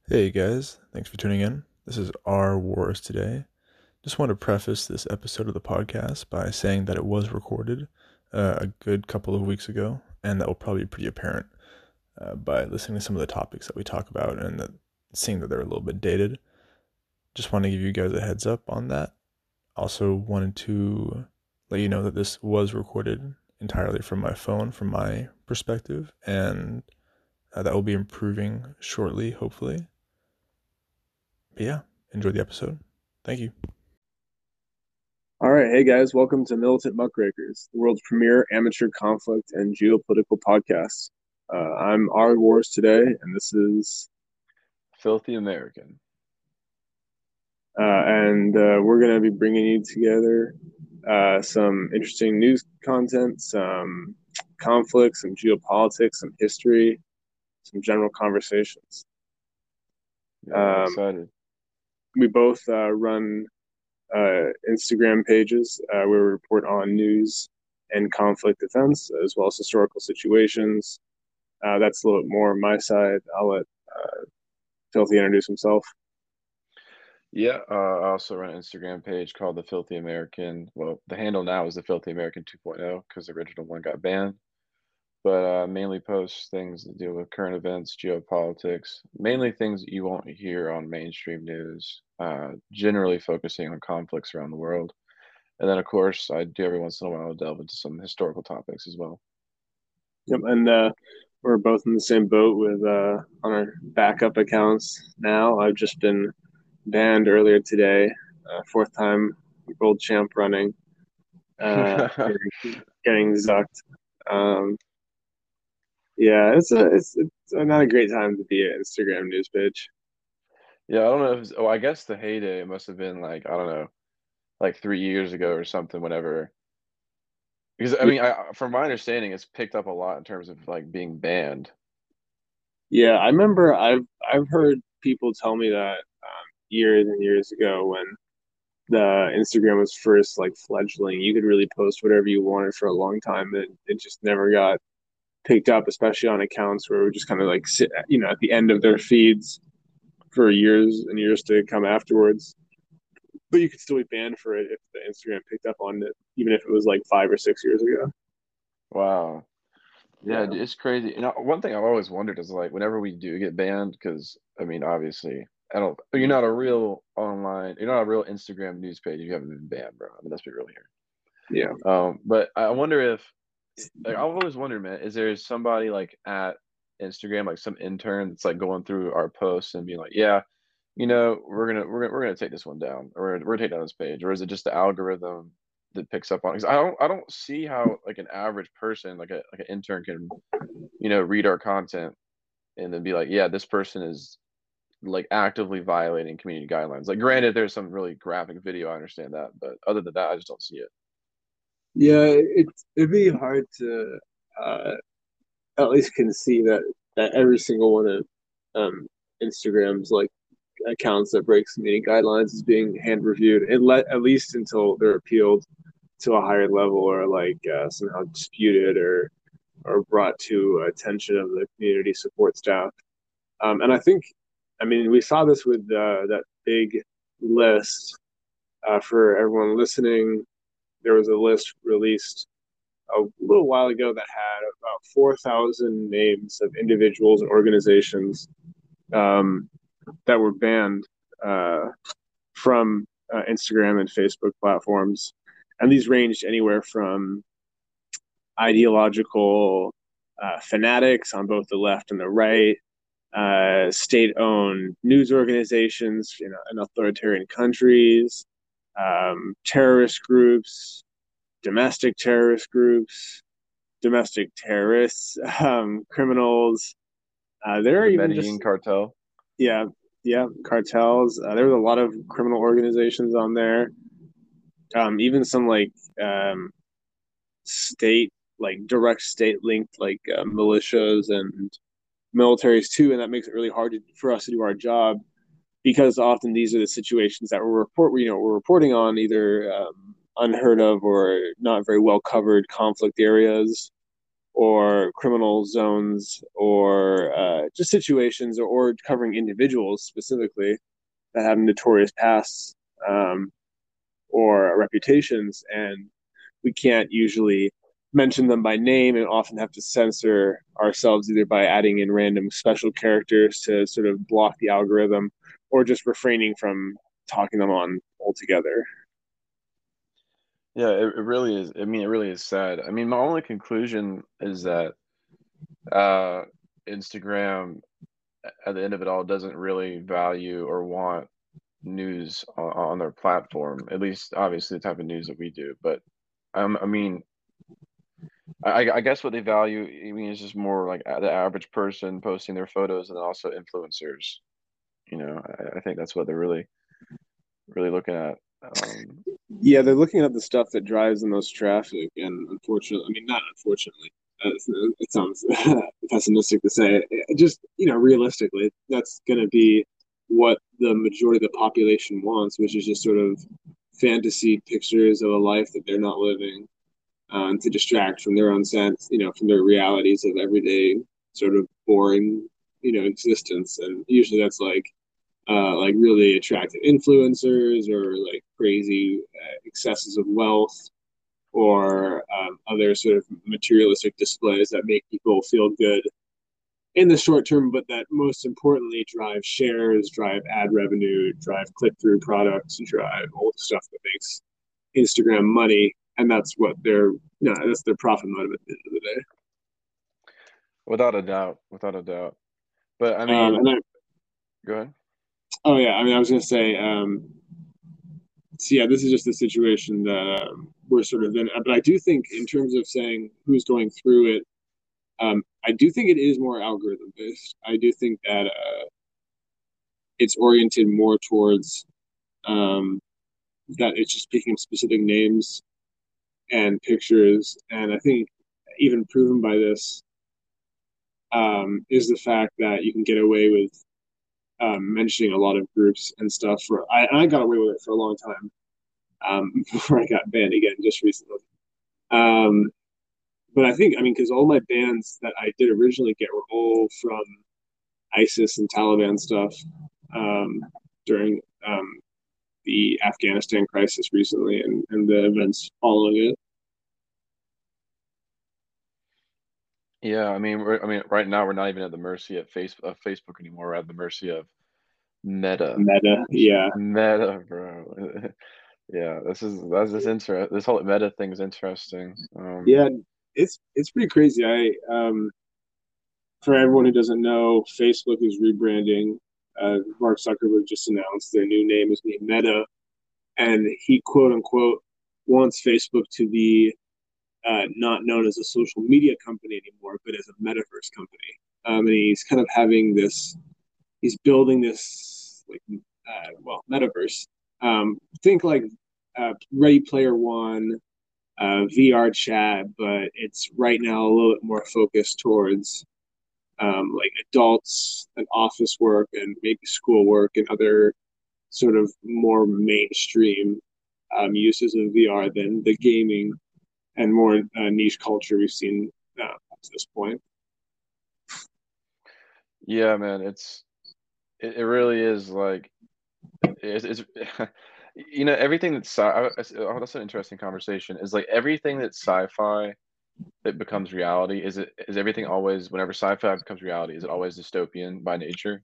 Hey guys, thanks for tuning in. This is Our Wars Today. Just want to preface this episode of the podcast by saying that it was recorded a good couple of weeks ago, and that will probably be pretty apparent by listening to some of the topics that we talk about and seeing that they're a little bit dated. Just want to give you guys a heads up on that. Also wanted to let you know that this was recorded entirely from my phone, from my perspective, and that will be improving shortly, hopefully. But yeah, enjoy the episode. Thank you. All right, hey guys, welcome to Militant Muckrakers, the world's premier amateur conflict and geopolitical podcast. I'm Our Wars Today, and this is, Filthy American. we're going to be bringing you together some interesting news content, some conflicts, some geopolitics, some history, some general conversations. Yeah, I'm Um, excited. we both run Instagram pages where we report on news and conflict events, as well as historical situations. That's a little bit more on my side. I'll let Filthy introduce himself. Yeah, I also run an Instagram page called The Filthy American. Well, the handle now is The Filthy American 2.0 because the original one got banned. But mainly post things that deal with current events, geopolitics, mainly things that you won't hear on mainstream news, generally focusing on conflicts around the world. And then, of course, I do every once in a while delve into some historical topics as well. Yep, and we're both in the same boat with on our backup accounts now. I've just been banned earlier today, fourth time world champ running, getting zucked. Um, yeah, it's not a great time to be an Instagram news page. Yeah, I don't know if, oh, I guess the heyday must have been like, I don't know, like 3 years ago or something, whenever. Because I Yeah, mean, from my understanding, it's picked up a lot in terms of like being banned. yeah, I remember I've heard people tell me that years and years ago when the Instagram was first like fledgling, you could really post whatever you wanted for a long time, and it just never got picked up, especially on accounts where it would just kind of like sit, at the end of their feeds for years and years to come afterwards. But you could still be banned for it if the Instagram picked up on it, even if it was like 5 or 6 years ago. Wow. Yeah, Yeah, it's crazy. And one thing I've always wondered is like whenever we do get banned, because I mean, obviously, I don't. You're not a real online. You're not a real Instagram news page if you haven't been banned, bro. I mean, let's be real here. yeah, But I wonder if, like, I've always wondered, man, is there somebody like at Instagram, like some intern that's like going through our posts and being like, yeah, we're gonna take this one down, or we're gonna take down this page, or is it just the algorithm that picks up on? Because I don't see how like an average person, like an intern, can read our content and then be like, yeah, this person is like actively violating community guidelines. Like, granted, there's some really graphic video, I understand that, but other than that, I just don't see it. yeah. It'd be hard to uh, at least conceive that every single one of um, Instagram's like accounts that break community guidelines is being hand reviewed, at least until they're appealed to a higher level or like somehow disputed or brought to attention of the community support staff. And I mean, we saw this with that big list for everyone listening. There was a list released a little while ago that had about 4,000 names of individuals and organizations um, that were banned uh, from Instagram and Facebook platforms. And these ranged anywhere from ideological fanatics on both the left and the right, state-owned news organizations, in authoritarian countries, terrorist groups, domestic terrorist groups, domestic terrorists, criminals. There are The even Medellin just cartel. yeah, yeah, cartels. There was a lot of criminal organizations on there. Even some like state, like direct state linked, like militias and militaries too, and that makes it really hard for us to do our job because often these are the situations that we're reporting on either unheard of or not very well covered conflict areas. or criminal zones or just situations or covering individuals specifically that have notorious pasts um, or reputations, and we can't usually mention them by name and often have to censor ourselves either by adding in random special characters to sort of block the algorithm or just refraining from talking them on altogether. Yeah, it really is. I mean, it really is sad. I mean, my only conclusion is that uh, Instagram, at the end of it all, doesn't really value or want news on their platform. At least, obviously, the type of news that we do. But I mean, I guess what they value, I mean, is just more like the average person posting their photos, and then also influencers. I think that's what they're really looking at. Yeah, they're looking at the stuff that drives the most traffic, and unfortunately, I mean, not unfortunately, it sounds pessimistic to say. Just realistically, that's going to be what the majority of the population wants, which is just sort of fantasy pictures of a life that they're not living, to distract from their own sense, from their realities of everyday sort of boring, existence. And usually that's like really attractive influencers or like crazy excesses of wealth or other sort of materialistic displays that make people feel good in the short term, but that most importantly drive shares, drive ad revenue, drive click through products, drive all the stuff that makes Instagram money. And that's what that's their profit motive at the end of the day. Without a doubt, without a doubt. But I mean, And go ahead. oh yeah, I mean, I was going to say, so yeah, this is just a situation that we're sort of in. But I do think, in terms of saying who's going through it, I do think it is more algorithm based. I do think that it's oriented more towards that it's just picking specific names and pictures. And I think even proven by this is the fact that you can get away with mentioning a lot of groups and stuff. I got away with it for a long time before I got banned again just recently. Um, but I mean, because all my bans that I did originally get were all from ISIS and Taliban stuff um, during the Afghanistan crisis recently and the events following it. Yeah, I mean, right now we're not even at the mercy of Facebook anymore. We're at the mercy of Meta. Meta, yeah, Meta, bro. Yeah, that's just interesting. This whole Meta thing is interesting. yeah, it's pretty crazy. For everyone who doesn't know, Facebook is rebranding. Mark Zuckerberg just announced their new name is named Meta, and he quote unquote wants Facebook to be not known as a social media company anymore, but as a metaverse company. And he's kind of having this, he's building this like, metaverse. Think like Ready Player One, VR chat, but it's right now a little bit more focused towards like adults and office work and maybe school work and other sort of more mainstream uses of VR than the gaming and more niche culture we've seen up to this point. Yeah, man, it really is like it's everything that's that's an interesting conversation. Is like everything that's sci-fi that becomes reality. Is everything always whenever sci-fi becomes reality? Is it always dystopian by nature?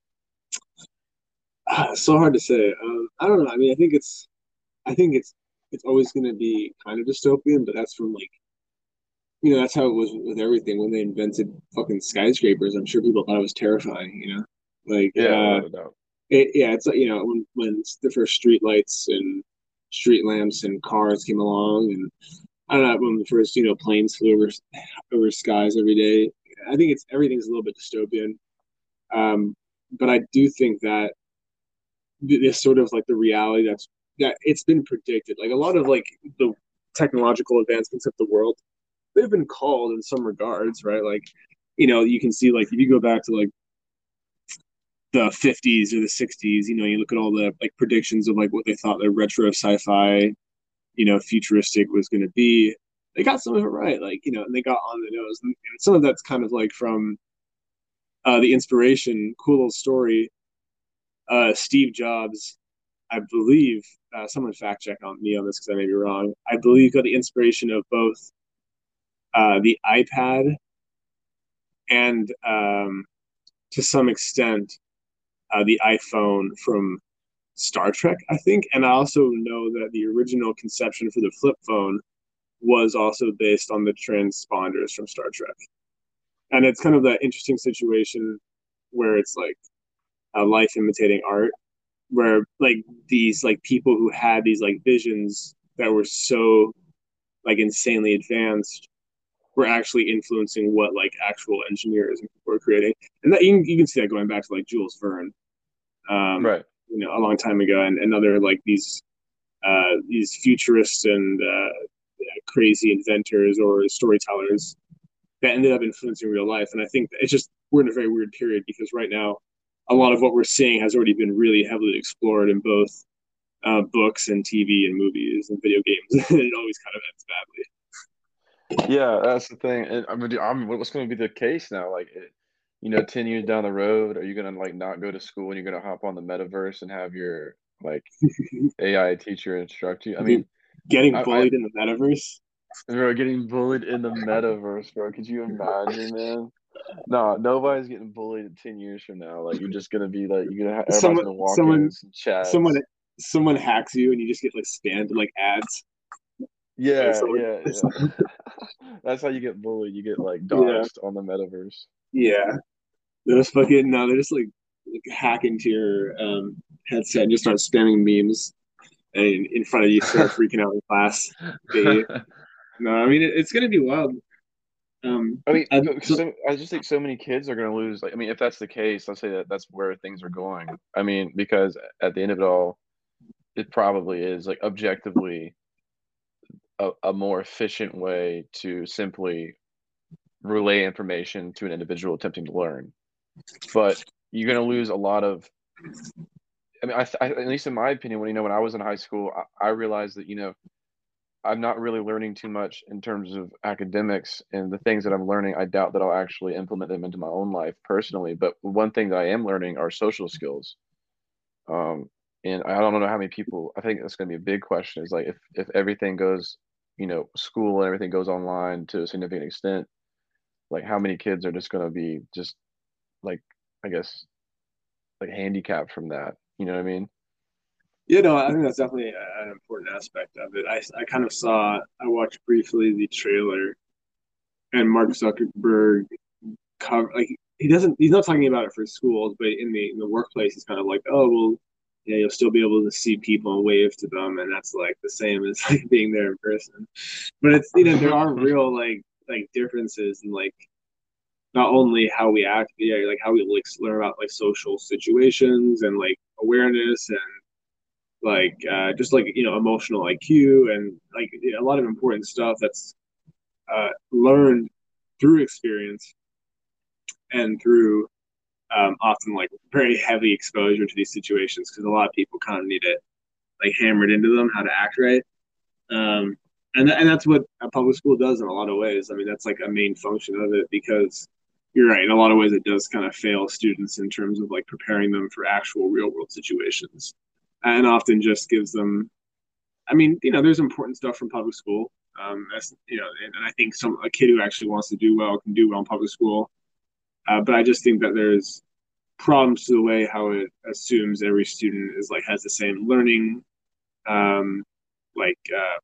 So hard to say. I don't know. I mean, I think it's always going to be kind of dystopian, but that's from like that's how it was with everything when they invented fucking skyscrapers. I'm sure people thought it was terrifying. Like Yeah, without a doubt. yeah, it's like when the first street lights and street lamps and cars came along, and I don't know when the first planes flew over skies every day. I think it's everything's a little bit dystopian, but I do think that this sort of like the reality that it's been predicted. Like a lot of like the technological advancements of the world, they've been called in some regards, right? Like, you can see like if you go back to like the 50s or the 60s, you look at all the like predictions of like what they thought the retro sci-fi, futuristic was going to be. they got some of it right, like and they got on the nose, and some of that's kind of like from the inspiration. Cool little story. Steve Jobs, I believe, someone fact check on me on this because I may be wrong. I believe got the inspiration of both the iPad and to some extent the iPhone from Star Trek, I think. And I also know that the original conception for the flip phone was also based on the transponders from Star Trek. And it's kind of that interesting situation where it's like a life imitating art, where like these like people who had these like visions that were so like insanely advanced were actually influencing what like actual engineers were creating. And that you can see that going back to like Jules Verne, um, Right. a long time ago, and other like these futurists and crazy inventors or storytellers that ended up influencing real life. And I think it's just we're in a very weird period because right now a lot of what we're seeing has already been really heavily explored in both books and TV and movies and video games, and it always kind of ends badly. Yeah, that's the thing. And what's going to be the case now? 10 years down the road, are you going to like not go to school and you're going to hop on the metaverse and have your like AI teacher instruct you? I Dude, mean, getting I bullied in the metaverse. bro, getting bullied in the metaverse, bro. Could you imagine, man? No, nobody's getting bullied 10 years from now. Like you're just gonna be like everybody's Someone, gonna walk in someone, some someone, chats. someone hacks you, and you just get like spammed in like ads. Like Yeah, someone, yeah, yeah. That's how you get bullied. You get like yeah, doxxed on the metaverse. yeah. They're just fucking no. They're just like hack into your headset and just start spamming memes, and in front of you, start freaking out in class. They, no, I mean it's gonna be wild. Um, I mean, so I just think so many kids are going to lose. Like, I mean, if that's the case, let's say that that's where things are going. I mean, because at the end of it all, it probably is like objectively a more efficient way to simply relay information to an individual attempting to learn. But you're going to lose a lot of. I mean, at least in my opinion, when I was in high school, I realized that I'm not really learning too much in terms of academics, and the things that I'm learning, I doubt that I'll actually implement them into my own life personally. But one thing that I am learning are social skills. Um, and I don't know how many people, I think that's going to be a big question is like if everything goes, school and everything goes online to a significant extent, like how many kids are just going to be just like, I guess, like handicapped from that. You know what I mean? I think that's definitely an important aspect of it. I kind of saw I watched briefly the trailer, and Mark Zuckerberg cover like he's not talking about it for schools, but in the workplace he's kind of like, oh well, yeah, you'll still be able to see people and wave to them, and that's like the same as like being there in person. But it's there are real like differences in like not only how we act, yeah, like how we like learn about like social situations and like awareness and like just like emotional IQ and like a lot of important stuff that's learned through experience and through often like very heavy exposure to these situations because a lot of people kind of need it like hammered into them how to act right. Um, and that's what a public school does in a lot of ways. I mean, that's like a main function of it because you're right. In a lot of ways, it does kind of fail students in terms of like preparing them for actual real world situations, and often just gives them. I mean, there's important stuff from public school. That's and I think a kid who actually wants to do well can do well in public school. But I just think that there's problems to the way how it assumes every student is like has the same learning, um, like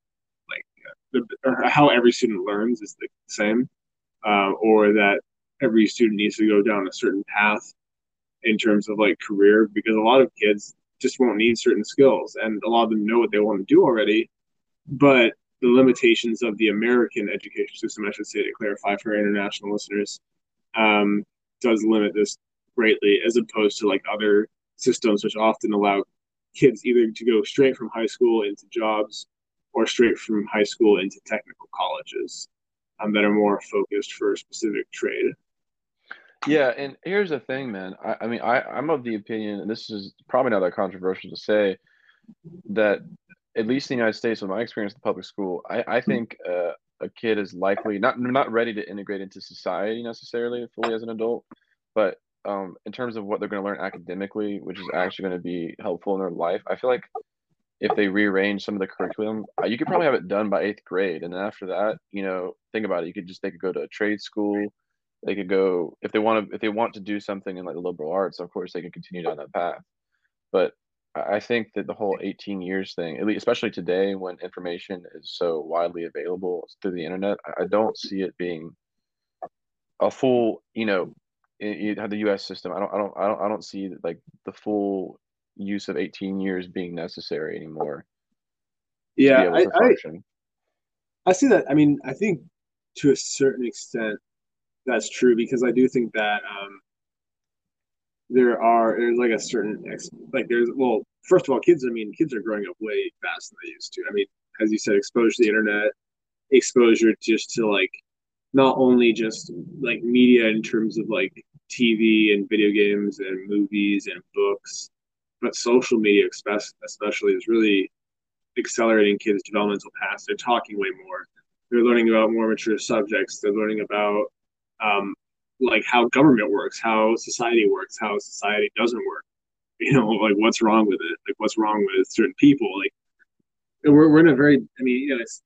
or how every student learns is the same, or that every student needs to go down a certain path in terms of like career because a lot of kids just won't need certain skills and a lot of them know what they want to do already, but the limitations of the American education system, I should say to clarify for international listeners, um, does limit this greatly as opposed to like other systems which often allow kids either to go straight from high school into jobs or straight from high school into technical colleges that are more focused for a specific trade. Yeah, and here's the thing, man. I mean, I'm of the opinion, and this is probably not that controversial to say, that at least in the United States, with my experience in public school, I think a kid is likely not ready to integrate into society necessarily fully as an adult, but in terms of what they're going to learn academically, which is actually going to be helpful in their life, I feel like if they rearrange some of the curriculum, you could probably have it done by eighth grade, and then after that, think about it. They could go to a trade school. They could go if they want to do something in like the liberal arts, of course they can continue down that path. But I think that the whole 18 years thing, at least especially today when information is so widely available through the internet, I don't see it being a full, you have the U.S. system. I don't see like the full use of 18 years being necessary anymore to be Yeah, able to function. I see that. I mean, I think to a certain extent that's true because I do think that there's like a certain like there's well, first of all, kids. I mean, kids are growing up way faster than they used to. I mean, as you said, exposure to the internet, exposure just to like not only just like media in terms of like TV and video games and movies and books, but social media especially is really accelerating kids' developmental paths. They're talking way more. They're learning about more mature subjects. They're learning about like how government works, how society works, how society doesn't work. Like what's wrong with it, like what's wrong with certain people. Like we're in a very, I mean, it's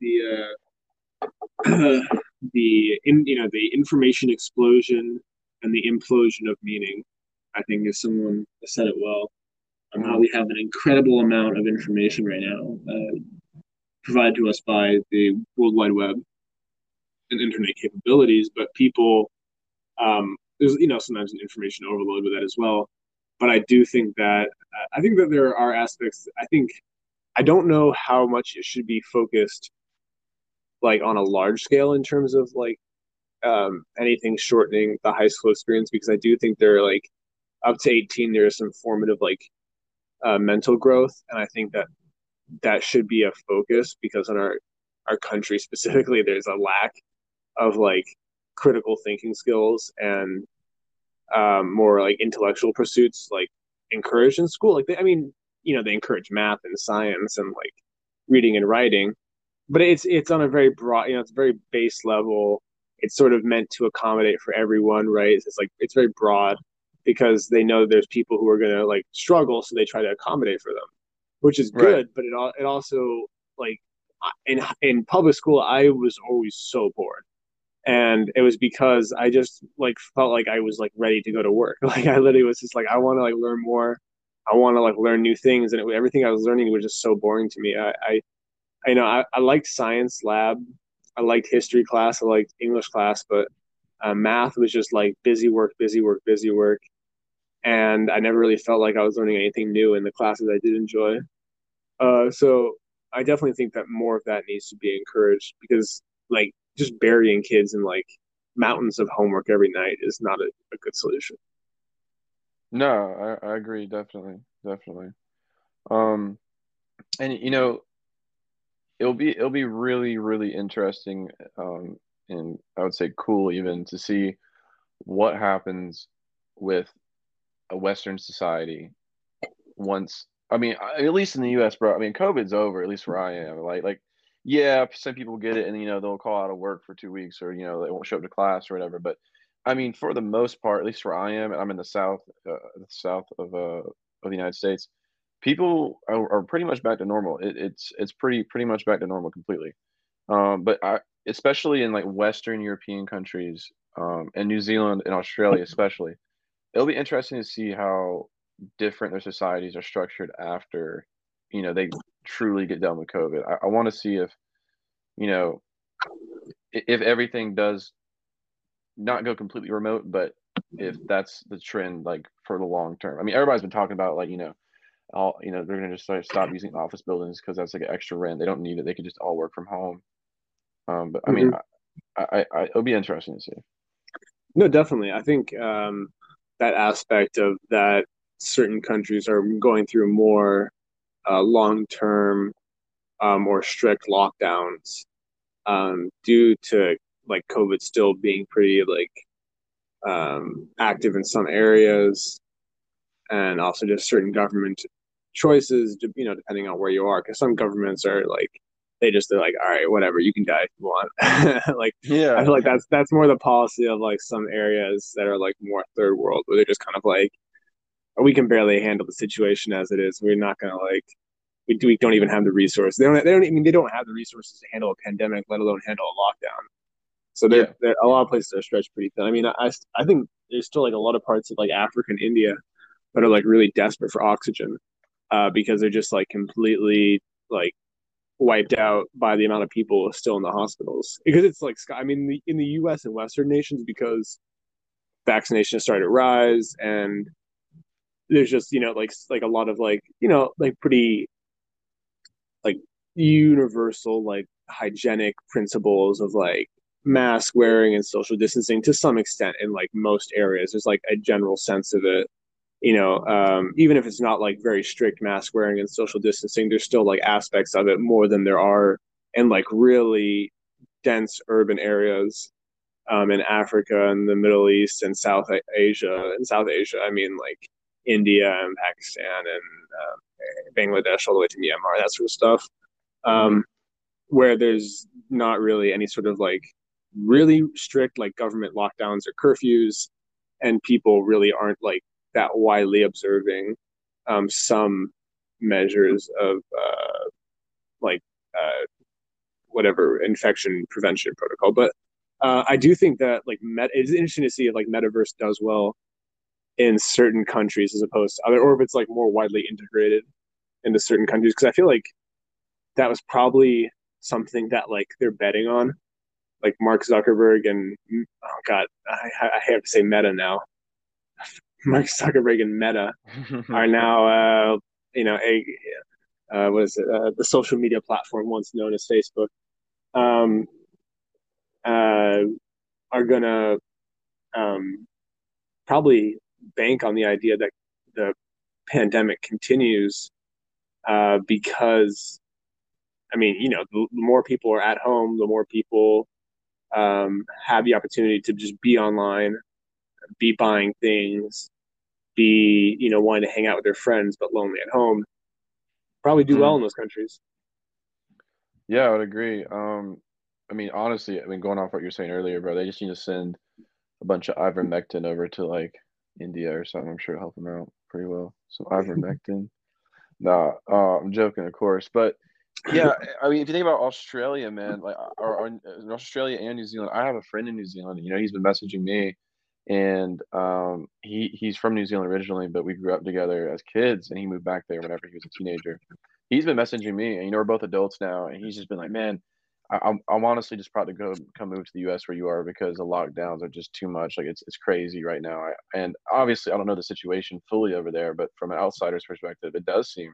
the information explosion and the implosion of meaning. I think if someone said it well, how Mhm. we have an incredible amount of information right now provided to us by the World Wide Web and internet capabilities, but people there's sometimes an information overload with that as well. But I think that there are aspects. I don't know how much it should be focused like on a large scale in terms of like anything shortening the high school experience because I do think there are like up to 18 there's some formative like mental growth, and I think that that should be a focus because in our country specifically there's a lack of like critical thinking skills and more like intellectual pursuits like encouraged in school. Like I mean, they encourage math and science and like reading and writing, but it's on a very broad, it's very base level. It's sort of meant to accommodate for everyone, right? It's like it's very broad because they know there's people who are gonna like struggle, so they try to accommodate for them, which is Right. good. But it also like in public school, I was always so bored, and it was because I just like felt like I was like ready to go to work. Like I literally was just like I want to like learn more. I want to like learn new things, and everything I was learning was just so boring to me. I liked science lab, I liked history class, I liked English class, but math was just like busy work, busy work, busy work, and I never really felt like I was learning anything new in the classes I did enjoy. So I definitely think that more of that needs to be encouraged because like just burying kids in like mountains of homework every night is not a good solution. No, I agree definitely, definitely. Um, and it'll be really really interesting, and I would say cool even to see what happens with a Western society once. I mean, at least in the U.S., bro. I mean, COVID's over, at least where I am. Yeah, some people get it, and they'll call out of work for 2 weeks, or they won't show up to class or whatever. But I mean, for the most part, at least where I am, I'm in the south of the United States. People are pretty much back to normal. It's pretty much back to normal completely. But especially in like Western European countries, and New Zealand and Australia especially, it'll be interesting to see how different their societies are structured after, they truly get done with COVID. I want to see if, you know, if everything does not go completely remote, but if that's the trend, like for the long term. I mean, everybody's been talking about like, they're gonna just like stop using office buildings because that's like an extra rent. They don't need it. They could just all work from home. But I mean, Mm-hmm. it'll be interesting to see. No, definitely. I think that aspect of that certain countries are going through more long-term or strict lockdowns due to like COVID still being pretty like active in some areas, and also just certain government choices, depending on where you are, because some governments are like they're like, all right, whatever, you can die if you want. Like, I feel Yeah, like that's more the policy of like some areas that are like more third world, where they're just kind of like, we can barely handle the situation as it is. We're not gonna like we don't even have the resources. They don't have the resources to handle a pandemic, let alone handle a lockdown. So yeah, they're a yeah. lot of places are stretched pretty thin. I mean, I think there's still like a lot of parts of like Africa and India that are like really desperate for oxygen, because they're just like completely like wiped out by the amount of people still in the hospitals. Because it's like, I mean, in the U.S. and Western nations, because vaccinations started to rise, and there's just like a lot of like like pretty like universal like hygienic principles of like mask wearing and social distancing to some extent in like most areas. There's like a general sense of it. Even if it's not like very strict mask wearing and social distancing, there's still like aspects of it more than there are in like really dense urban areas, in Africa and the Middle East and Asia. And South Asia, I mean, like India and Pakistan and Bangladesh all the way to Myanmar, that sort of stuff, Hmm. um, where there's not really any sort of like really strict like government lockdowns or curfews, and people really aren't like that widely observing some measures of like whatever infection prevention protocol. But I do think that like it's interesting to see if like metaverse does well in certain countries as opposed to other, or if it's like more widely integrated into certain countries. Because I feel like that was probably something that like they're betting on. Like Mark Zuckerberg and oh god, I have to say Meta now. Mark Zuckerberg and Meta are now a what is it, the social media platform once known as Facebook, um, uh, are gonna um, probably bank on the idea that the pandemic continues, because I mean, the more people are at home, the more people have the opportunity to just be online, be buying things, be wanting to hang out with their friends but lonely at home. Probably do well Mm. in those countries. Yeah, I would agree. I mean, honestly, I mean, going off what you were saying earlier, bro, they just need to send a bunch of ivermectin over to like India or something. I'm sure it'll help them out pretty well. Some ivermectin. Nah, I'm joking, of course, but yeah, I mean, if you think about Australia, man, like, or in Australia and New Zealand, I have a friend in New Zealand. He's been messaging me, and he's from New Zealand originally, but we grew up together as kids, and he moved back there whenever he was a teenager. He's been messaging me, and we're both adults now, and he's just been like, man. I'm honestly just proud to come move to the U.S. where you are because the lockdowns are just too much. Like it's crazy right now. And obviously I don't know the situation fully over there, but from an outsider's perspective, it does seem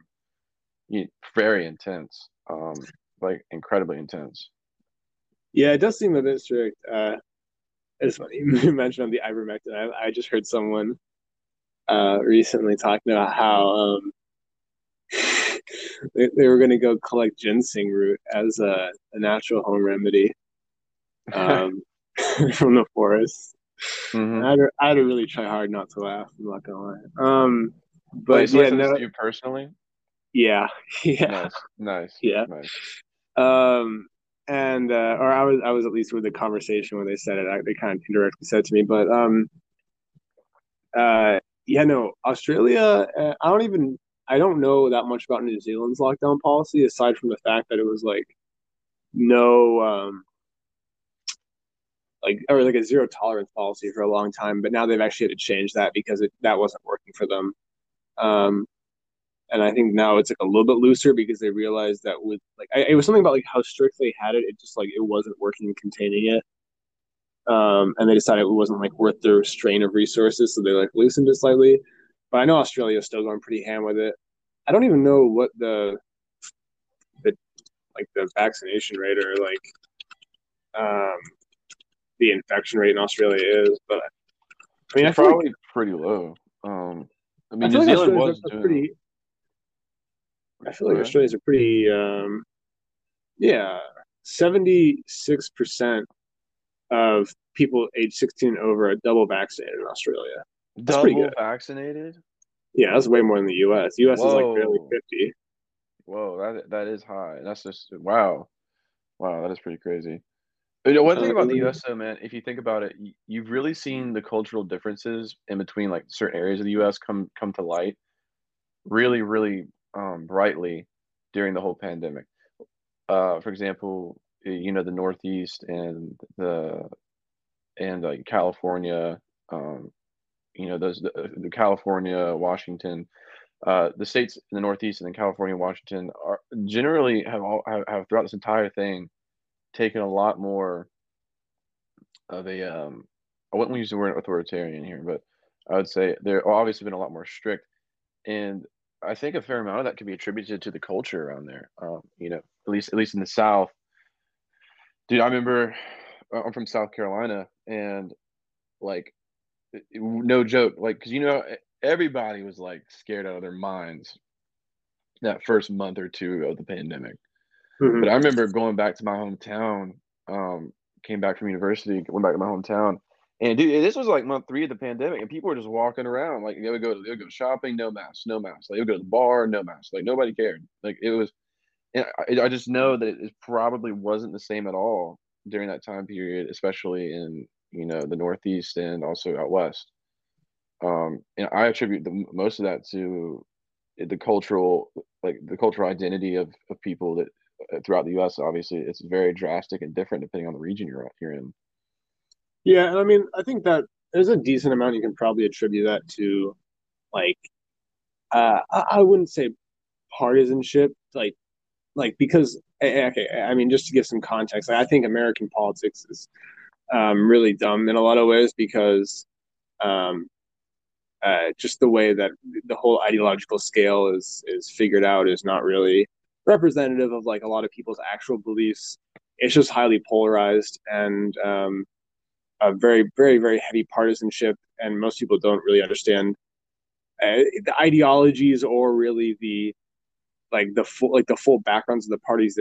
very intense, like incredibly intense. Yeah, it does seem a bit strict. It's funny you mentioned on the ivermectin. I just heard someone recently talking about how they were going to go collect ginseng root as a natural home remedy, um, from the forest. Hmm. I had to really try hard not to laugh. I'm not gonna lie. Wait, But somebody yeah, said this no, to you personally? yeah, yeah, Nice, nice, yeah. nice. Um, and or I was at least with the conversation when they said it. They kind of indirectly said to me, but yeah, no, Australia. I don't know that much about New Zealand's lockdown policy aside from the fact that it was like no, like or like a zero tolerance policy for a long time. But now they've actually had to change that because that wasn't working for them. Um, and I think now it's like a little bit looser because they realized that with like it was something about like how strict they had it. It just like it wasn't working in containing it. And they decided it wasn't like worth their strain of resources, so they like loosened it slightly. But I know Australia is still going pretty ham with it. I don't even know what the like the vaccination rate or like um, the infection rate in Australia is, but I mean, It's probably pretty low. I I mean, New feel like Zealand Australia's was a doing. pretty. I feel Go like ahead. Australia's a pretty. Yeah, 76% of people age 16 and over are double vaccinated in Australia. That's pretty Double good. vaccinated? Yeah, that's way more than the U.S. U.S. is like barely Whoa. 50. Whoa, that is high. That's just wow. Wow, that is pretty crazy. You know, one thing about the And US though, man, if you think about it, you've really seen the cultural differences in between like certain areas of the US come to light really, really brightly during the whole pandemic. For example, you know, the Northeast and like California, um, you know, the California, Washington, the states in the Northeast and then California and Washington are generally have throughout this entire thing taken a lot more of a I wouldn't use the word authoritarian here, but I would say they're obviously been a lot more strict, and I think a fair amount of that could be attributed to the culture around there. You know, at least in the South, dude. I remember I'm from South Carolina, and like no joke, like because you know everybody was like scared out of their minds that first month or two of the pandemic. But mhm. I remember going back to my hometown, um, came back from university, went back to my hometown, and dude, this was like month three of the pandemic, and people were just walking around like they would go shopping, no mask, no mask. Like they would go to the bar, no mask. Like nobody cared. Like it was, and I just know that it probably wasn't the same at all during that time period, especially in you know the Northeast and also out west. And I attribute most of that to the cultural the cultural identity of people that throughout the US. Obviously it's very drastic and different depending on the region you're in. Yeah, and I mean, I think that there's a decent amount you can probably attribute that to, like, I wouldn't say partisanship, like because okay, I mean, just to give some context, like, I think American politics is really dumb in a lot of ways because um, just the way that the whole ideological scale is figured out is not really representative of like a lot of people's actual beliefs. It's just highly polarized and a very, very, very heavy partisanship, and most people don't really understand the ideologies or really the full backgrounds of the parties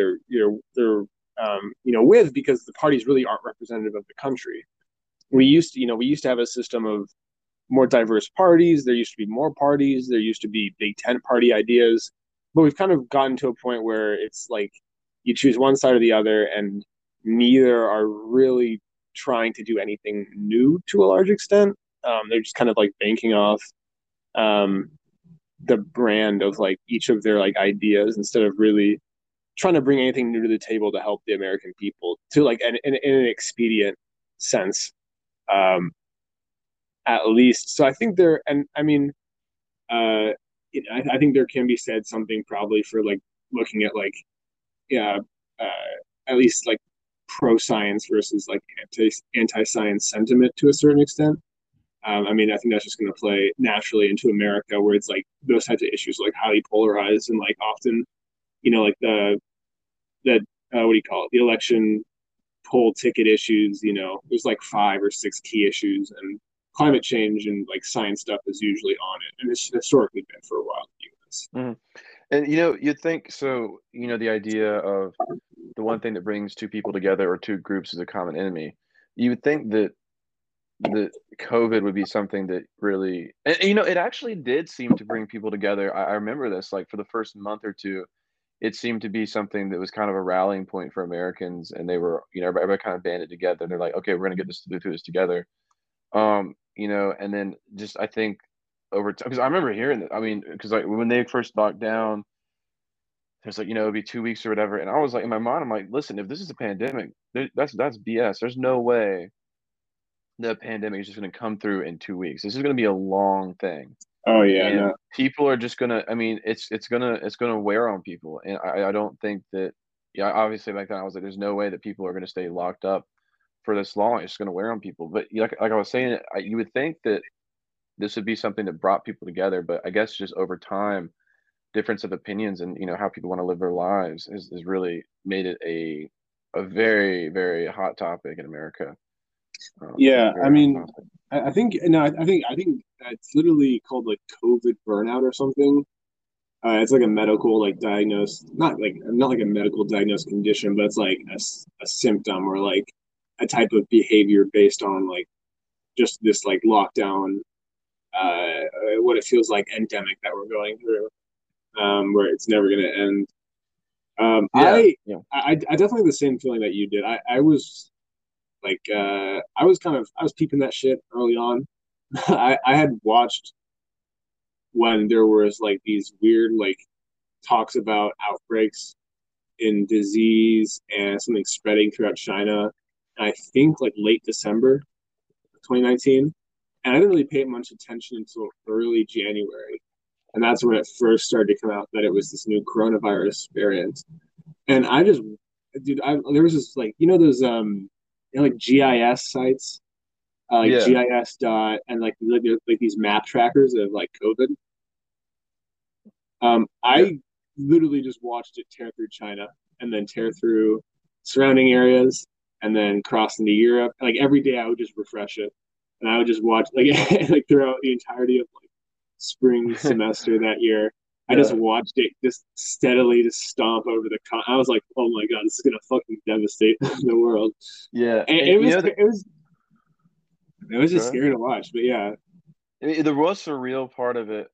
they're with, because the parties really aren't representative of the country. We used to have a system of more diverse parties. There used to be more parties. There used to be big tent party ideas, but we've kind of gotten to a point where it's like you choose one side or the other, and neither are really trying to do anything new to a large extent. They're just kind of like banking off um, the brand of like each of their like ideas instead of really trying to bring anything new to the table to help the American people to like in an expedient sense, um, at least. So I think there, and I mean, uh, I think there can be said something probably for like looking at like yeah, at least like pro science versus like anti science sentiment to a certain extent. I mean, I think that's just going to play naturally into America, where it's like those types of issues are like highly polarized and like often, like the what do you call it, the election poll ticket issues. There's like 5 or 6 key issues, and climate change and like science stuff is usually on it, and it's historically been for a while in the U.S. Mhm. And you know, you'd think so, you know, the idea of the one thing that brings two people together or two groups is a common enemy. You would think that COVID would be something that really, and you know, it actually did seem to bring people together. I remember this, like for the first month or two, it seemed to be something that was kind of a rallying point for Americans, and they were, you know, everybody kind of banded together. They're like, okay, we're gonna get this through this together. You know, and then just I think over time, because I remember hearing that. I mean, because like when they first locked down, there's like, you know, it'd be 2 weeks or whatever, and I was like, in my mind, I'm like, listen, if this is a pandemic, that's BS. There's no way the pandemic is just going to come through in 2 weeks. This is going to be a long thing, Oh yeah, and no, people are just gonna. I mean, it's gonna wear on people, and I don't think that. Yeah, obviously back then I was like, there's no way that people are going to stay locked up for this long. It's going to wear on people. But like I was saying, you would think that this would be something that brought people together, but I guess just over time, difference of opinions and you know how people want to live their lives is really made it a very very hot topic in America. yeah. I Very hot mean, topic. I think no, I think it's literally called like COVID burnout or something. It's like a medical like diagnosed, not like a medical diagnosed condition, but it's like a symptom or like a type of behavior based on like just this like lockdown, what it feels like endemic that we're going through. where it's never going to end. Yeah, yeah, I definitely have the same feeling that you did. I was like, I was peeping that shit early on. I had watched when there was like these weird like talks about outbreaks in disease and something spreading throughout China. I think like late December 2019. And I didn't really pay much attention until early January. And that's when it first started to come out that it was this new coronavirus variant. And I just, dude, there was this like, those, like GIS sites, like yeah, GIS dot and like these map trackers of like COVID. yeah. I literally just watched it tear through China and then tear through surrounding areas and then cross into Europe. Like every day, I would just refresh it, and I would just watch like like throughout the entirety of like spring semester that year. I just Yeah, watched it just steadily just stomp over the. I was like, oh my god, this is gonna fucking devastate the world. yeah. And And you know, it was just the, scary to watch. But yeah, the real surreal part of it,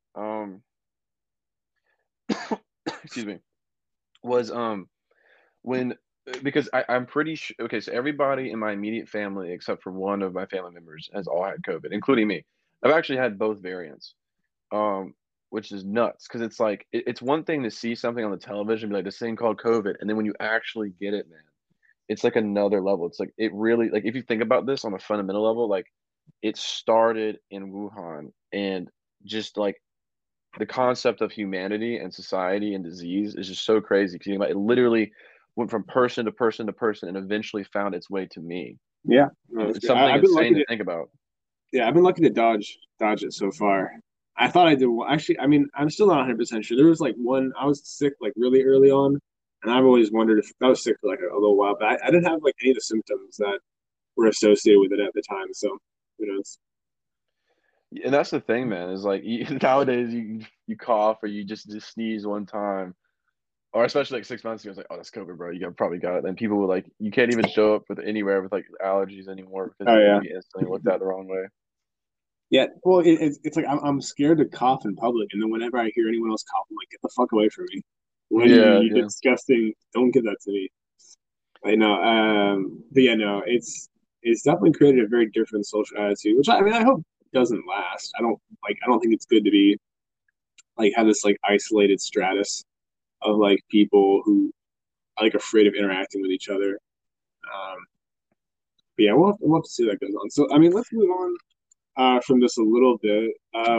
excuse me, was when because I'm pretty sure. Okay, so everybody in my immediate family, except for one of my family members, has all had COVID, including me. I've actually had both variants, um, which is nuts because it's like it's one thing to see something on the television, be like this thing called COVID, and then when you actually get it, man, it's like another level. It's like it really like if you think about this on a fundamental level, like it started in Wuhan, and just like the concept of humanity and society and disease is just so crazy because it literally went from person to person to person and eventually found its way to me. yeah, no, It's something I've been insane lucky to to think about. Yeah, I've been lucky to dodge it so far. I thought I did well. Actually, I mean, I'm still not 100% sure. There was like one I was sick like really early on, and I've always wondered if I was sick for like a little while, but I didn't have like any of the symptoms that were associated with it at the time. So who knows? And that's the thing, man, is like nowadays you cough or you just sneeze one time. Or especially like 6 months ago, it's like, oh, that's COVID, bro. Probably got it. Then people were like, you can't even show up with anywhere with like allergies anymore because Oh you're gonna yeah, be instantly looked at the wrong way. yeah. Well, it's like I'm scared to cough in public, and then whenever I hear anyone else cough, I'm like, get the fuck away from me. What are you? Yeah, You yeah. disgusting! Don't give that to me. I know. But yeah, no, it's definitely created a very different social attitude, which I mean, I hope doesn't last. I don't think it's good to be like have this like isolated stratus of like people who are like afraid of interacting with each other. Um, but yeah, we'll have to see how that goes on. So I mean, let's move on from this a little bit.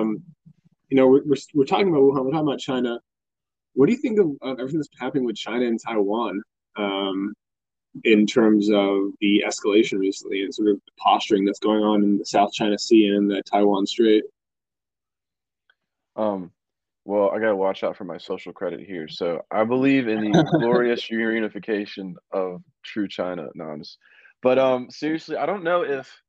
We're talking about Wuhan, we're talking about China. What do you think of everything that's happening with China and Taiwan? In terms of the escalation recently and sort of the posturing that's going on in the South China Sea and the Taiwan Strait. Um, well, I gotta watch out for my social credit here. So I believe in the glorious reunification of true China. No, I'm just, but seriously, I don't know if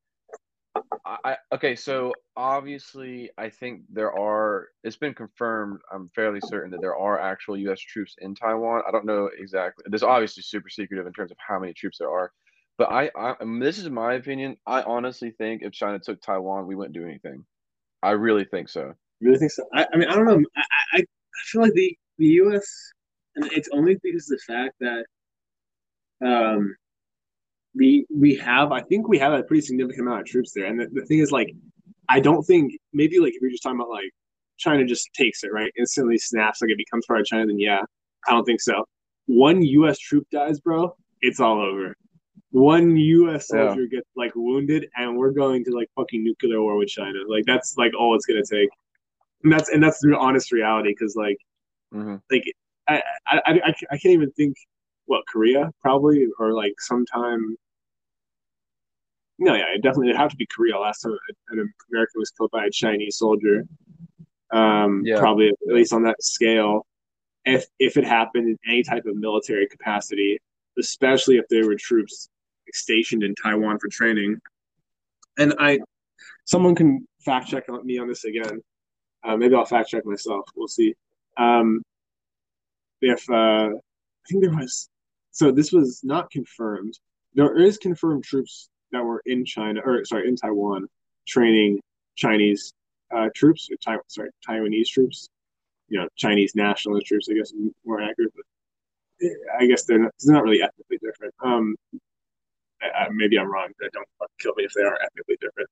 okay, so obviously I think it's been confirmed, I'm fairly certain that there are actual US troops in Taiwan. I don't know exactly. There's obviously super secretive in terms of how many troops there are. But this is my opinion. I honestly think if China took Taiwan, we wouldn't do anything. I really think so. You really think so? I mean, I don't know. I feel like the U.S. and it's only because of the fact that um, we have I think we have a pretty significant amount of troops there, and the thing is like I don't think maybe like if you're just talking about like China just takes it right instantly snaps like it becomes part of China, then yeah, I don't think so. One U.S. troop dies, bro, it's all over. One U.S. Yeah. soldier gets like wounded, and we're going to like fucking nuclear war with China. Like that's like all it's gonna take, and that's the honest reality. Because Hmm. like I can't even think. What, Korea probably, or like sometime. No, yeah, it definitely it'd have to be Korea. Last time an American was killed by a Chinese soldier, Yeah. probably at Yeah. least on that scale. If it happened in any type of military capacity, especially if there were troops stationed in Taiwan for training, and someone can fact check me on this again. Maybe I'll fact check myself. We'll see. Um, if I think there was, so this was not confirmed. There is confirmed troops that were in China, or sorry, in Taiwan, training Chinese troops, or sorry, Taiwanese troops. Chinese nationalist troops, I guess, more accurate. But I guess they're not really ethnically different. Maybe I'm wrong. But don't kill me if they are ethnically different.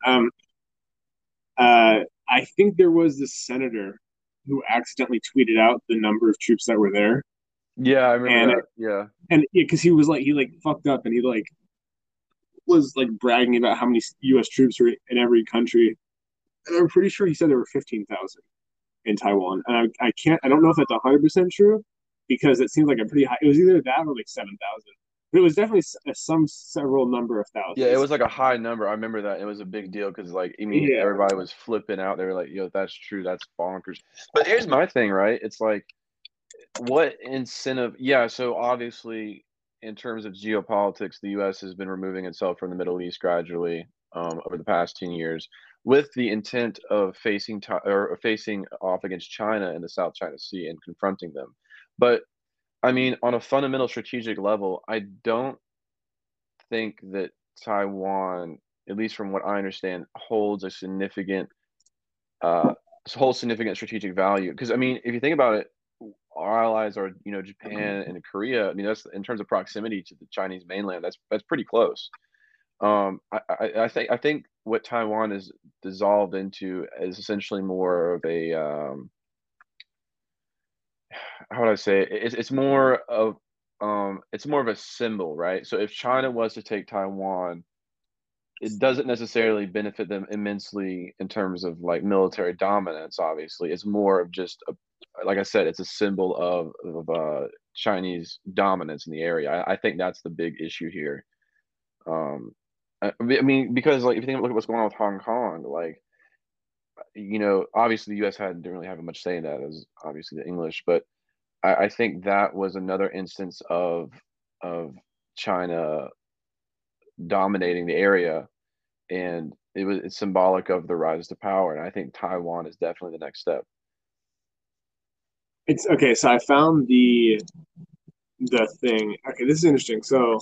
I think there was this senator who accidentally tweeted out the number of troops that were there, Yeah, I remember and that. Yeah. because he fucked up and he was like bragging about how many U.S. troops were in every country. And I'm pretty sure he said there were 15,000 in Taiwan, and I don't know if that's 100% true because it seems like a pretty high. It was either that or like 7,000, but it was definitely several number of Yeah, it thousands. was like a high number. I remember that. It was a big deal because, like, I mean, Yeah, everybody was flipping out. They were like, "Yo, that's true. That's bonkers." But here's my thing, right? It's like, what incentive? Yeah, so obviously, in terms of geopolitics, the U.S. has been removing itself from the Middle East gradually over the past 10 years, with the intent of facing off against China in the South China Sea and confronting them. But I mean, on a fundamental strategic level, I don't think that Taiwan, at least from what I understand, uh, holds significant strategic value. Because I mean, if you think about it, our allies are Japan and Korea. I mean, that's in terms of proximity to the Chinese mainland. That's pretty close. I think what Taiwan is dissolved into is essentially more of a how would I say it? It's more of a symbol, right? So if China was to take Taiwan, it doesn't necessarily benefit them immensely in terms of like military dominance. Obviously, it's more of just like I said, it's a symbol of Chinese dominance in the area. I think that's the big issue here. Um, I mean, because like if you look at what's going on with Hong Kong, like obviously the U.S. didn't really have much say in that, as obviously the English, but I think that was another instance of China dominating the area, and it's symbolic of the rise to power. And I think Taiwan is definitely the next step. it's okay. So I found the thing. Okay, this is interesting. So,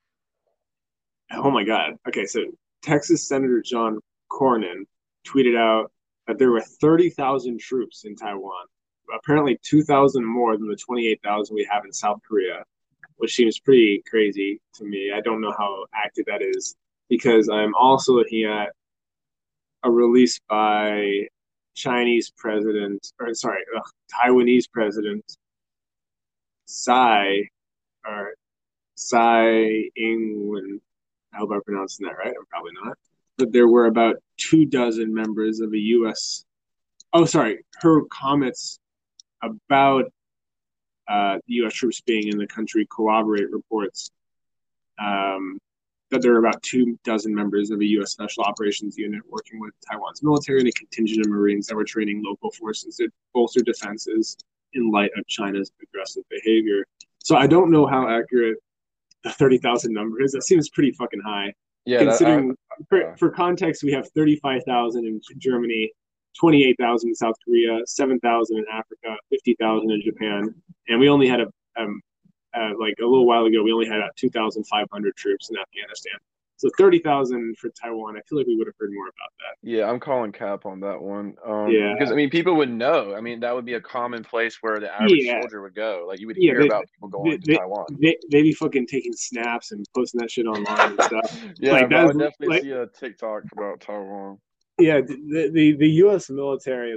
oh my God. Okay, so Texas Senator John Cornyn tweeted out that there were 30,000 troops in Taiwan, apparently 2,000 more than the 28,000 we have in South Korea, which seems pretty crazy to me. I don't know how active that is because I'm also looking at a release by Chinese president, or sorry, Taiwanese president Tsai, or Tsai Ing-wen. I hope I'm pronouncing that right. I'm probably not. But there were about 2 dozen members of the U.S. Oh, sorry. Her comments about the U.S. troops being in the country corroborate reports um, that there are about 2 dozen members of a U.S. Special Operations Unit working with Taiwan's military and a contingent of Marines that were training local forces to bolster defenses in light of China's aggressive behavior. So I don't know how accurate the 30,000 number is. That seems pretty fucking high. Yeah, Considering, for context, we have 35,000 in Germany, 28,000 in South Korea, 7,000 in Africa, 50,000 in Japan, and we only had like a little while ago, we only had 2,500 troops in Afghanistan. So 30,000 for Taiwan. I feel like we would have heard more about that. yeah, I'm calling cap on that one. Yeah, Because I mean, people would know. I mean, that would be a common place where the average yeah, soldier would go. Like you would yeah. hear about people going to Taiwan. They be fucking taking snaps and posting that shit online and stuff. Yeah, Like but I that's would definitely like see a TikTok about Taiwan. yeah, the U.S. military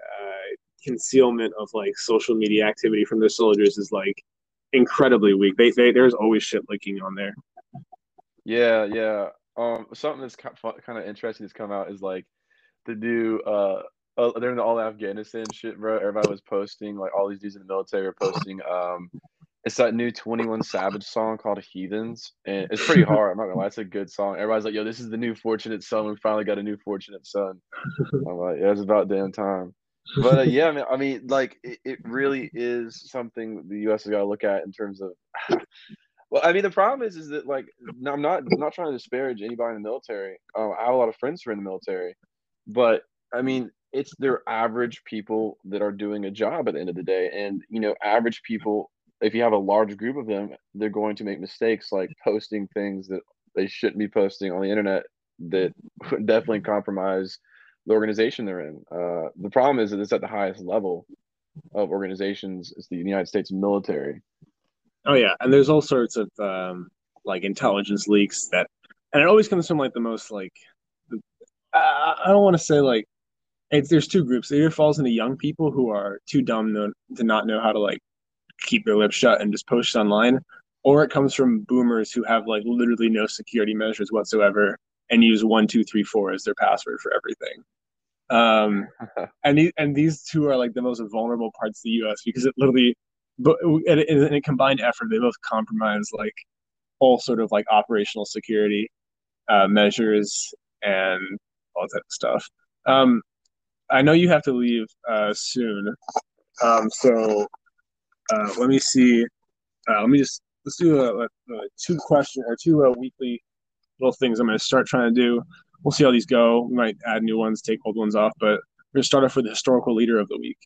concealment of like social media activity from their soldiers is like incredibly weak. There's always shit leaking on there. Yeah, yeah. Something that's kind of interesting that's come out is like the new during the all Afghanistan shit, bro. Everybody was posting like all these dudes in the military were posting. It's that new 21 Savage song called Heathens, and it's pretty hard. I'm not gonna lie, it's a good song. Everybody's like, "Yo, this is the new Fortunate Son. We finally got a new Fortunate Son." I'm like, "Yeah, it's about damn time." But yeah, man, I mean, like, it really is something the U.S. has got to look at in terms of. Well, I mean, the problem is that like, no, I'm not trying to disparage anybody in the military. I have a lot of friends who are in the military, but I mean, it's their average people that are doing a job at the end of the day, and average people. If you have a large group of them, they're going to make mistakes like posting things that they shouldn't be posting on the internet that would definitely compromise the organization they're in. The problem is that it's at the highest level. of organizations is the United States military. Oh yeah, and there's all sorts of like intelligence leaks that, and it always comes from like the most like I don't want to say like there's two groups. It either falls into young people who are too dumb to not know how to like keep their lips shut and just post online, or it comes from boomers who have like literally no security measures whatsoever and use 1 2 3 4 as their password for everything. And these two are like the most vulnerable parts of the U.S. because it literally, but in a combined effort, they both compromise like all sort of like operational security measures and all that type of stuff. Um, I know you have to leave soon, so let me see. Let me just let's do a two question or two weekly little things I'm going to start trying to do. We'll see how these go. We might add new ones, take old ones off, but we're going to start off with the historical leader of the week.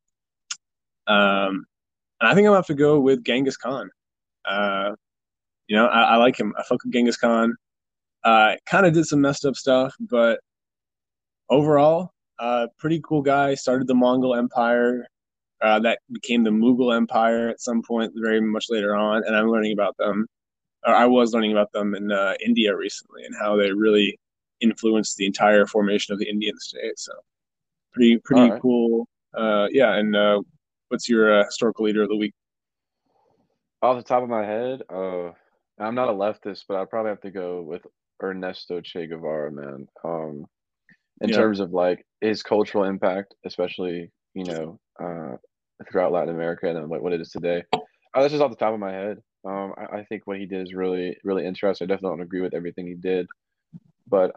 And I think I'm going to have to go with Genghis Khan. Uh, I like him. I fuck with Genghis Khan. Kind of did some messed up stuff, but overall, pretty cool guy. Started the Mongol Empire. That became the Mughal Empire at some point, very much later on. And I'm learning about them. Or I was learning about them in India recently and how they really influenced the entire formation of the Indian state. So pretty All right. cool. Yeah. And what's your historical leader of the week? Off the top of my head, I'm not a leftist, but I'd probably have to go with Ernesto Che Guevara, man. In Yeah. terms of like his cultural impact, especially, throughout Latin America and then like what it is today. That's just off the top of my head. I think what he did is really, really interesting. I definitely don't agree with everything he did, but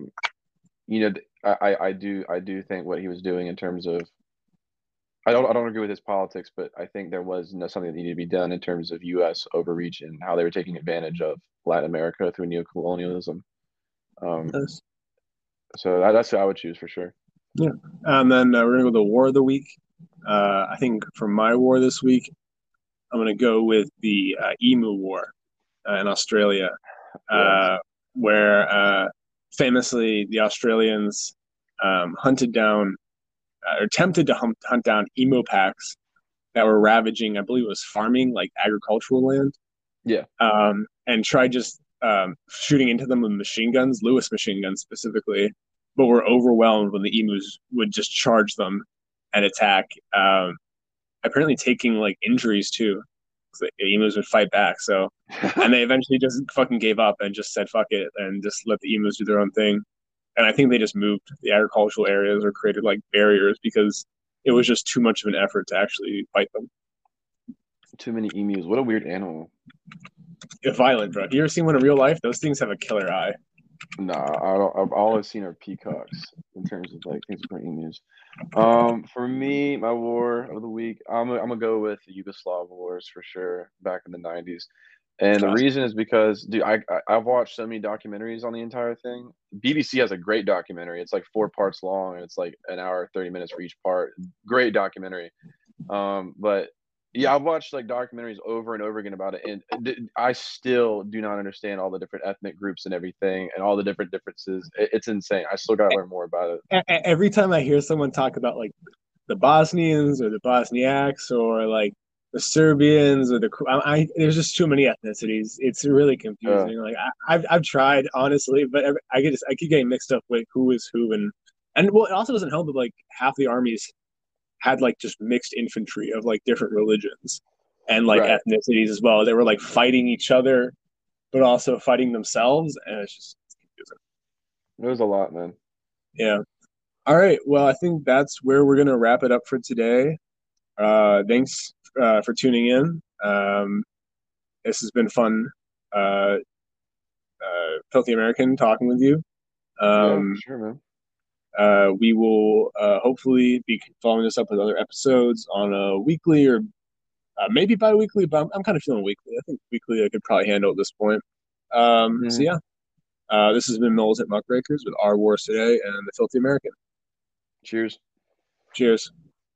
I do think what he was doing in terms of I don't agree with his politics, but I think there was something that needed to be done in terms of U.S. overreach and how they were taking advantage of Latin America through neocolonialism. Um, Nice. so that's who I would choose for sure. Yeah. And then we're gonna go to the war of the week. I think for my war this week, I'm gonna go with the Emu War in Australia, Yeah, uh, where famously the Australians hunted down or attempted to hunt down emu packs that were ravaging, I believe it was farming, like agricultural land, yeah. and tried just shooting into them with machine guns, Lewis machine guns specifically, but were overwhelmed when the emus would just charge them and attack. Apparently taking like injuries too. The emus would fight back. So, and they eventually just fucking gave up and just said fuck it and just let the emus do their own thing. And I think they just moved the agricultural areas or created like barriers because it was just too much of an effort to actually fight them. Too many emus. What a weird animal. Violent, bro. Have you ever seen one in real life? Those things have a killer eye. Nah, I don't. All I've seen are peacocks in terms of like things for emus. For me, my war of the week, I'm gonna go with the Yugoslav wars for sure, back in the '90s. And the Classic. reason is because, dude, I've watched so many documentaries on the entire thing. BBC has a great documentary. It's like 4 parts long, and it's like an hour 30 minutes for each part. Great documentary. But yeah, I've watched like documentaries over and over again about it, and I still do not understand all the different ethnic groups and everything, and all the different differences. It's insane. I still gotta learn more about it. Every time I hear someone talk about like the Bosnians or the Bosniaks or like the Serbians or there's just too many ethnicities. It's really Uh, confusing. Like I've tried honestly, but I keep getting mixed up with who is who and well, it also doesn't help that like half the armies had like just mixed infantry of like different religions and like right. ethnicities as well. They were like fighting each other, but also fighting themselves, and it's confusing. It was a lot, man. Yeah. All right. Well, I think that's where we're gonna wrap it up for today. Thanks for tuning in. This has been fun. Uh, Filthy American talking with you. Yeah, for Um, sure, man. we will hopefully be following this up with other episodes on a weekly or maybe bi-weekly, but I'm kind of feeling weekly. I think weekly I could probably handle at this point. So Hmm. yeah, this has been Militant Muckrakers with Our Wars Today and the Filthy American. Cheers. Cheers.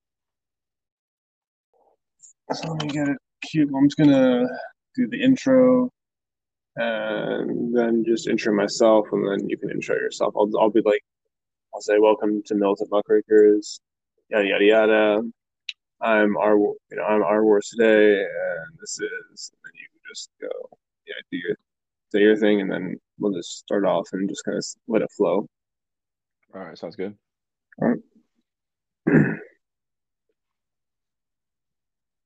So let me get it cute. I'm just gonna do the intro and then just intro myself, and then you can intro yourself. I'll be like, I'll say, "Welcome to Militant Muckrakers," yada yada yada. I'm our Wars today, and this is, and then you just go, yeah, say your thing, and then we'll just start off and just kind of let it flow. All right, sounds good. All right.